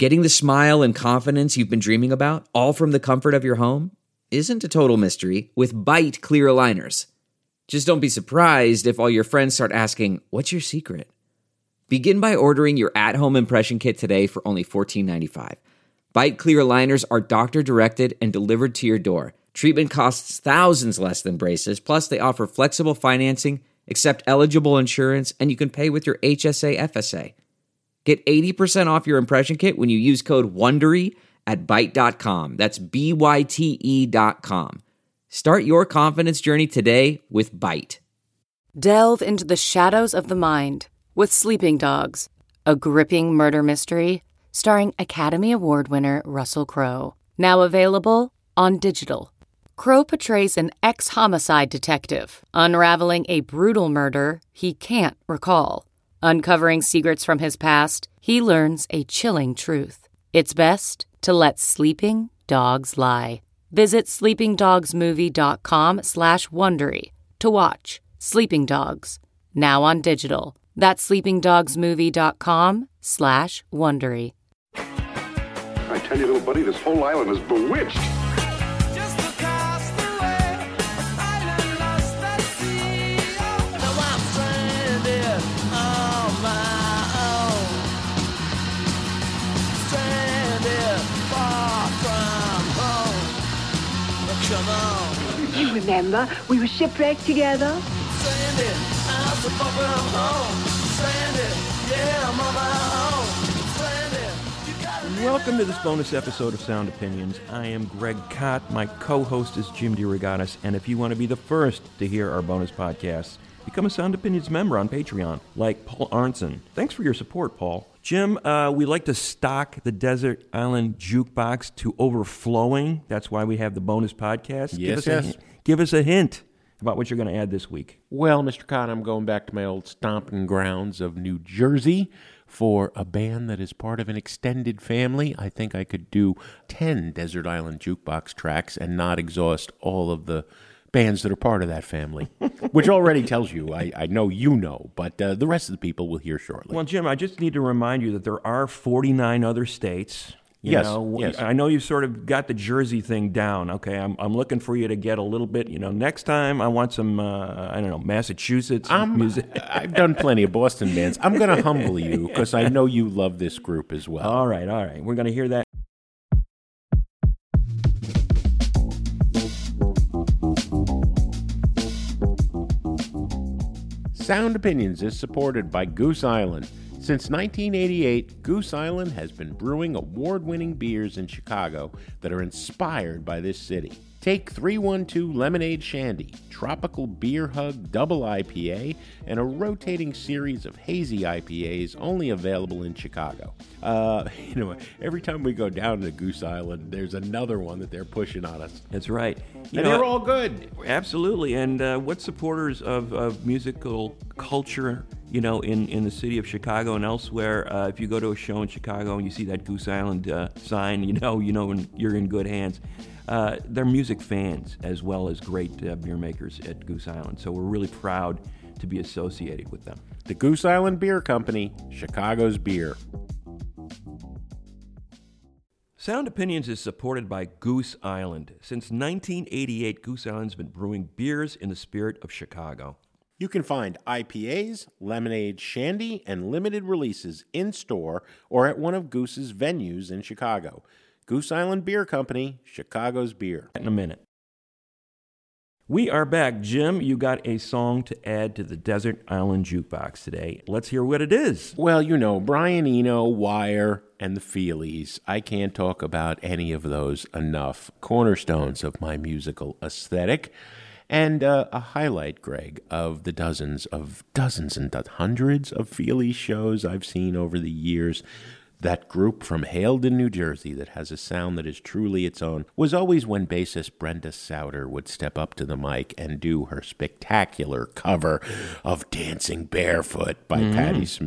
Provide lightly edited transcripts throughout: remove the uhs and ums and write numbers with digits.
Getting the smile and confidence you've been dreaming about, all from the comfort of your home, isn't a total mystery with Byte clear aligners. Just don't be surprised if all your friends start asking, "What's your secret?" Begin by ordering your at-home impression kit today for only $14.95. Byte clear aligners are doctor-directed and delivered to your door. Treatment costs thousands less than braces, plus they offer flexible financing, accept eligible insurance, and you can pay with your HSA FSA. Get 80% off your impression kit when you use code WONDERY at Byte.com. That's BYTE.com. Start your confidence journey today with Byte. Delve into the shadows of the mind with Sleeping Dogs, a gripping murder mystery starring Academy Award winner Russell Crowe. Now available on digital. Crowe portrays an ex-homicide detective unraveling a brutal murder he can't recall. Uncovering secrets from his past, he learns a chilling truth. It's best to let sleeping dogs lie. Visit sleepingdogsmovie.com/Wondery to watch Sleeping Dogs, now on digital. That's sleepingdogsmovie.com/Wondery. I tell you, little buddy, this whole island is bewitched. Just across the way, island lost at sea. Now I'm stranded on my own. Stranded far from home. Come on. You remember, we were shipwrecked together. Stranded, I'm so far from home. Stranded, yeah, I'm on my own. Stranded, you gotta live. Welcome to this bonus episode of Sound Opinions. I am Greg Kot. My co-host is Jim DeRogatis. And if you want to be the first to hear our bonus podcasts, become a Sound Opinions member on Patreon, like Paul Arnson. Thanks for your support, Paul. Jim, we like to stock the Desert Island Jukebox to overflowing. That's why we have the bonus podcast. Yes. Give us a hint about what you're going to add this week. Well, Mr. Cotton, I'm going back to my old stomping grounds of New Jersey for a band that is part of an extended family. I think I could do 10 Desert Island Jukebox tracks and not exhaust all of the bands that are part of that family, which already tells you, I know you know, but the rest of the people will hear shortly. Well, Jim, I just need to remind you that there are 49 other states. Yes. I know you've sort of got the Jersey thing down. Okay, I'm looking for you to get a little bit. Next time I want some, Massachusetts music. I've done plenty of Boston bands. I'm going to humble you because I know you love this group as well. All right. We're going to hear that. Sound Opinions is supported by Goose Island. Since 1988, Goose Island has been brewing award-winning beers in Chicago that are inspired by this city. Take 312 Lemonade Shandy, Tropical Beer Hug Double IPA, and a rotating series of hazy IPAs only available in Chicago. Every time we go down to Goose Island, there's another one that they're pushing on us. That's right. And they're all good. Absolutely. And what supporters of musical culture, in the city of Chicago and elsewhere, if you go to a show in Chicago and you see that Goose Island sign, you know you're in good hands. They're music fans as well as great beer makers at Goose Island. So we're really proud to be associated with them. The Goose Island Beer Company, Chicago's beer. Sound Opinions is supported by Goose Island. Since 1988, Goose Island's been brewing beers in the spirit of Chicago. You can find IPAs, lemonade, shandy, and limited releases in-store or at one of Goose's venues in Chicago. Goose Island Beer Company, Chicago's beer. In a minute. We are back. Jim, you got a song to add to the Desert Island Jukebox today. Let's hear what it is. Well, Brian Eno, Wire, and the Feelies. I can't talk about any of those enough. Cornerstones of my musical aesthetic. And a highlight, Greg, of the dozens and hundreds of Feelies shows I've seen over the years. That group from Haledon, New Jersey, that has a sound that is truly its own, was always when bassist Brenda Sauter would step up to the mic and do her spectacular cover of Dancing Barefoot by Patti Smith.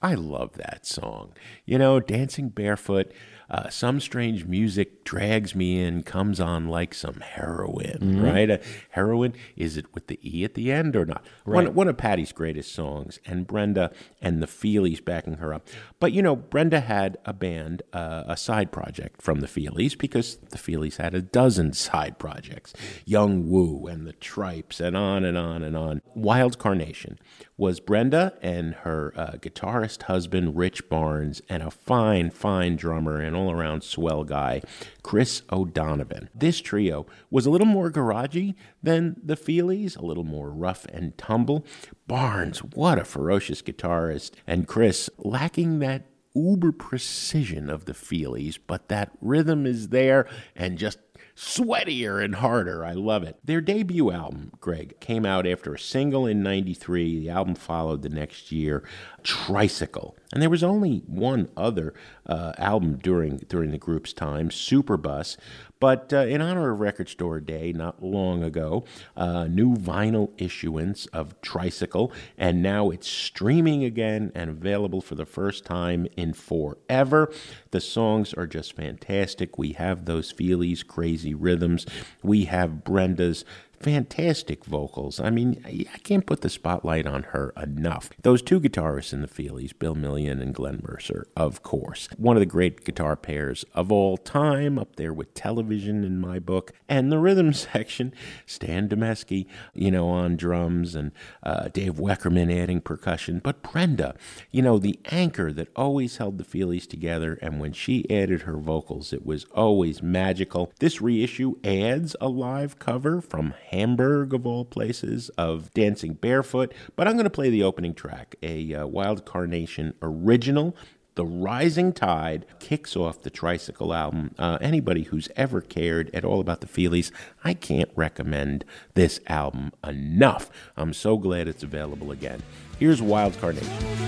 I love that song. You know, Dancing Barefoot, some strange music drags me in, comes on like some heroin, right? Heroin, is it with the E at the end or not? Right. One of Patty's greatest songs, and Brenda and the Feelies backing her up. But, you know, Brenda had a band, a side project from the Feelies, because the Feelies had a dozen side projects. Young Woo and the Tripes and on and on and on. Wild Carnation was Brenda and her guitarist husband, Rich Barnes, and a fine, fine drummer and all-around swell guy, Chris O'Donovan. This trio was a little more garagey than the Feelies, a little more rough and tumble. Barnes, what a ferocious guitarist, and Chris, lacking that uber precision of the Feelies, but that rhythm is there and just sweatier and harder. I love it. Their debut album, Greg, came out after a single in 93. The album followed the next year, Tricycle. And there was only one other album during the group's time, Superbus. But in honor of Record Store Day not long ago, new vinyl issuance of Tricycle, and now it's streaming again and available for the first time in forever. The songs are just fantastic. We have those Feelies' crazy rhythms. We have Brenda's fantastic vocals. I mean, I can't put the spotlight on her enough. Those two guitarists in the Feelies, Bill Millian and Glenn Mercer, of course. One of the great guitar pairs of all time, up there with Television in my book. And the rhythm section, Stan Demeski, you know, on drums, and Dave Weckerman adding percussion. But Brenda, you know, the anchor that always held the Feelies together, and when she added her vocals, it was always magical. This reissue adds a live cover from Hamburg, of all places, of Dancing Barefoot. But I'm going to play the opening track, a Wild Carnation original. The Rising Tide kicks off the Tricycle album. Anybody who's ever cared at all about the Feelies, I can't recommend this album enough. I'm so glad it's available again. Here's Wild Carnation.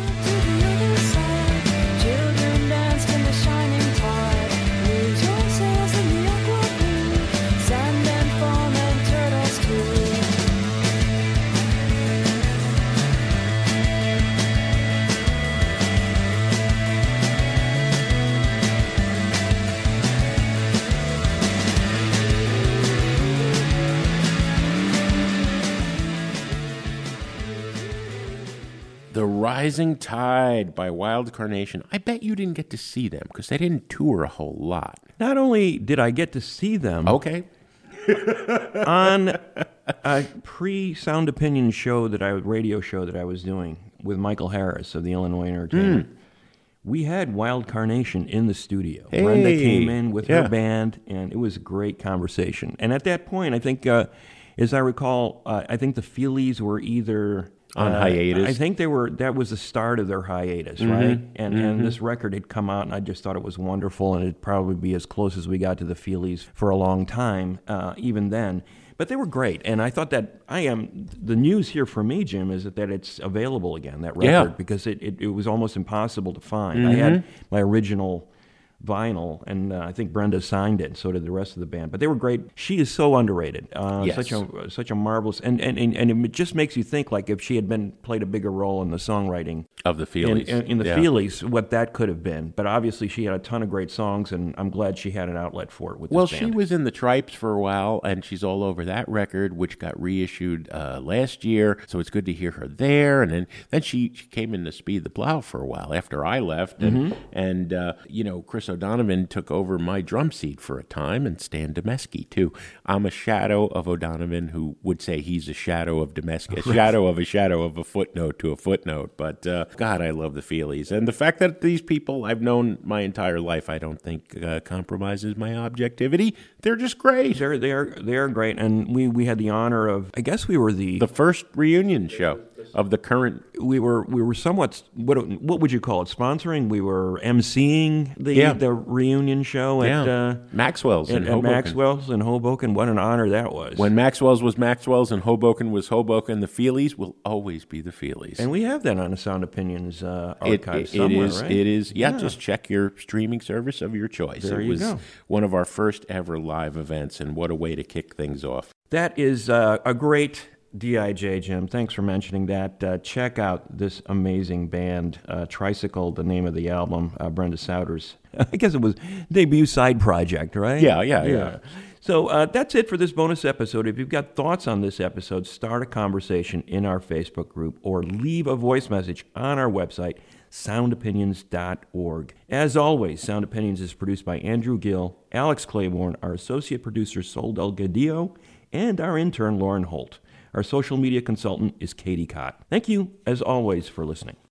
Children danced in the shining tide. Lose yourselves in the aqua blue. Sand and foam and turtles too. The Rising Tide by Wild Carnation. I bet you didn't get to see them because they didn't tour a whole lot. Not only did I get to see them Okay. on a pre-Sound Opinion radio show that I was doing with Michael Harris of the Illinois Entertainer, we had Wild Carnation in the studio. Hey. Brenda came in with Yeah. her band, and it was a great conversation. And at that point, I think, as I recall, I think the Feelies were either On hiatus. I think that was the start of their hiatus, right? And this record had come out, and I just thought it was wonderful, and it'd probably be as close as we got to the Feelies for a long time, even then. But they were great, and I thought that the news here for me, Jim, is that it's available again, that record, because it was almost impossible to find. I had my original vinyl, and I think Brenda signed it, and so did the rest of the band. But they were great. She is so underrated. Yes. Such a marvelous, and it just makes you think, like, if she had played a bigger role in the songwriting Of the Feelies. in the Yeah. Feelies, what that could have been. But obviously, she had a ton of great songs, and I'm glad she had an outlet for it with Well, this she band. was in the Tripes for a while, and she's all over that record, which got reissued last year. So it's good to hear her there. And then she came in to Speed the Plow for a while after I left, and you know, Chris O'Donovan took over my drum seat for a time, and Stan Demeski too. I'm a shadow of O'Donovan, who would say he's a shadow of Demeski, a shadow of a footnote to a footnote. But God, I love the Feelies, and the fact that these people I've known my entire life, I don't think compromises my objectivity. They're just great. They are great, and we had the honor of, I guess we were the first reunion show of the current. we were somewhat, what would you call it, sponsoring? We were emceeing the reunion show at Maxwell's in Hoboken. Maxwell's in Hoboken. What an honor that was. When Maxwell's was Maxwell's and Hoboken was Hoboken, the Feelies will always be the Feelies. And we have that on the Sound Opinions archive somewhere, right? It is. Yeah, just check your streaming service of your choice. There it you was go. one of our first ever live events, and what a way to kick things off. That is a great DIJ, Jim. Thanks for mentioning that. Check out this amazing band, Tricycle, the name of the album, Brenda Souders. I guess it was debut side project, right? Yeah. So that's it for this bonus episode. If you've got thoughts on this episode, start a conversation in our Facebook group or leave a voice message on our website, soundopinions.org. As always, Sound Opinions is produced by Andrew Gill, Alex Claiborne, our associate producer, Sol Delgadillo, and our intern, Lauren Holt. Our social media consultant is Katie Cott. Thank you, as always, for listening.